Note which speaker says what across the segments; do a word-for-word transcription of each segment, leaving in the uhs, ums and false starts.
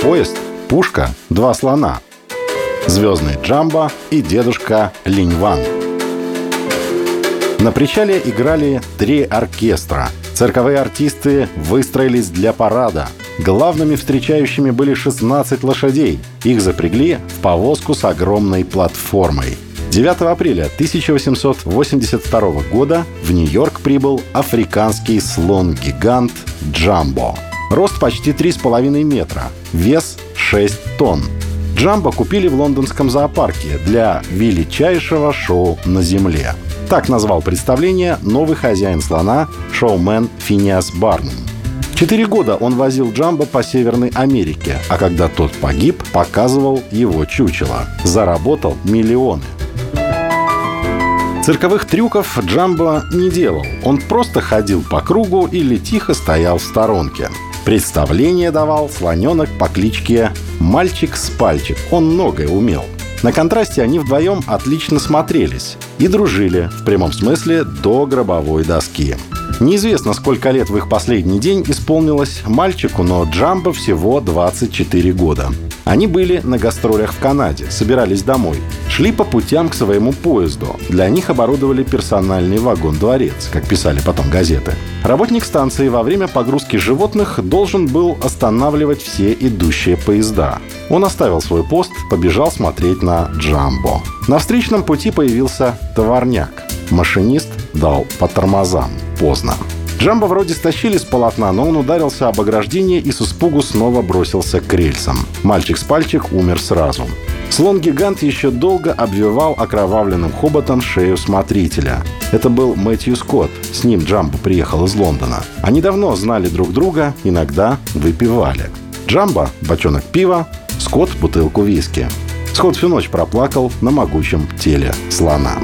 Speaker 1: Поезд, пушка, два слона. Звездный Джамбо и дедушка Линь-Ван. На причале играли три оркестра. Цирковые артисты выстроились для парада. Главными встречающими были шестнадцать лошадей. Их запрягли в повозку с огромной платформой. девятого апреля тысяча восемьсот восемьдесят второго года в Нью-Йорк прибыл африканский слон-гигант Джамбо. Рост почти три с половиной метра, вес шесть тонн. Джамбо купили в лондонском зоопарке для величайшего шоу на Земле. Так назвал представление новый хозяин слона, шоумен Финиас Барнум. Четыре года он возил Джамбо по Северной Америке, а когда тот погиб, показывал его чучело. Заработал миллионы. Цирковых трюков Джамбо не делал. Он просто ходил по кругу или тихо стоял в сторонке. Представление давал слоненок по кличке Мальчик с пальчик. Он многое умел. На контрасте они вдвоем отлично смотрелись и дружили, в прямом смысле, до гробовой доски. Неизвестно, сколько лет в их последний день исполнилось мальчику, но Джамбо всего двадцать четыре года. Они были на гастролях в Канаде, собирались домой. Шли по путям к своему поезду. Для них оборудовали персональный вагон-дворец, как писали потом газеты. Работник станции во время погрузки животных должен был останавливать все идущие поезда. Он оставил свой пост, побежал смотреть на Джамбо. На встречном пути появился товарняк. Машинист дал по тормозам. Поздно. Джамбо вроде стащили с полотна, но он ударился об ограждение и с испугу снова бросился к рельсам. Мальчик с пальчик умер сразу. Слон-гигант еще долго обвивал окровавленным хоботом шею смотрителя. Это был Мэтью Скотт. С ним Джамбо приехал из Лондона. Они давно знали друг друга, иногда выпивали. Джамбо – бочонок пива, Скотт – бутылку виски. Скотт всю ночь проплакал на могучем теле слона.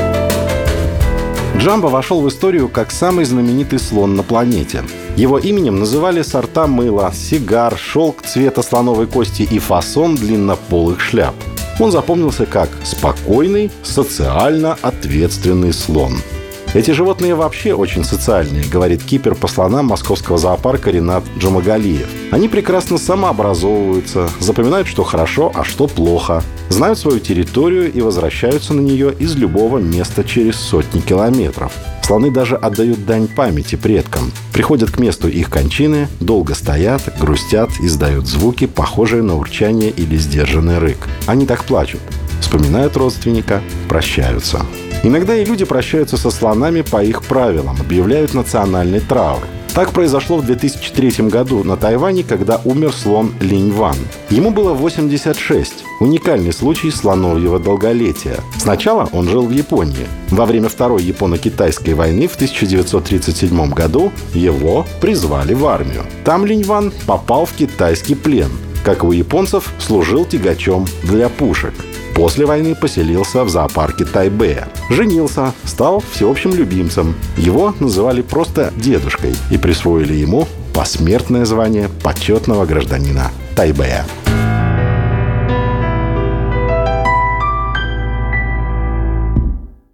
Speaker 1: Джамбо вошел в историю как самый знаменитый слон на планете. Его именем называли сорта мыла, сигар, шелк цвета слоновой кости и фасон длиннополых шляп. Он запомнился как спокойный, социально ответственный слон. Эти животные вообще очень социальные, говорит кипер по слонам московского зоопарка Ринат Джумагалиев. Они прекрасно самообразовываются, запоминают, что хорошо, а что плохо, знают свою территорию и возвращаются на нее из любого места через сотни километров. Слоны даже отдают дань памяти предкам. Приходят к месту их кончины, долго стоят, грустят, издают звуки, похожие на урчание или сдержанный рык. Они так плачут, вспоминают родственника, прощаются. Иногда и люди прощаются со слонами по их правилам, объявляют национальный траур. Так произошло в две тысячи третьем году на Тайване, когда умер слон Линь-Ван. Ему было восемьдесят шесть. Уникальный случай слоновьего долголетия. Сначала он жил в Японии. Во время Второй Японо-Китайской войны в тысяча девятьсот тридцать седьмом году его призвали в армию. Там Линь-Ван попал в китайский плен. Как и у японцев, служил тягачом для пушек. После войны поселился в зоопарке Тайбэя. Женился, стал всеобщим любимцем. Его называли просто дедушкой и присвоили ему посмертное звание почетного гражданина Тайбэя.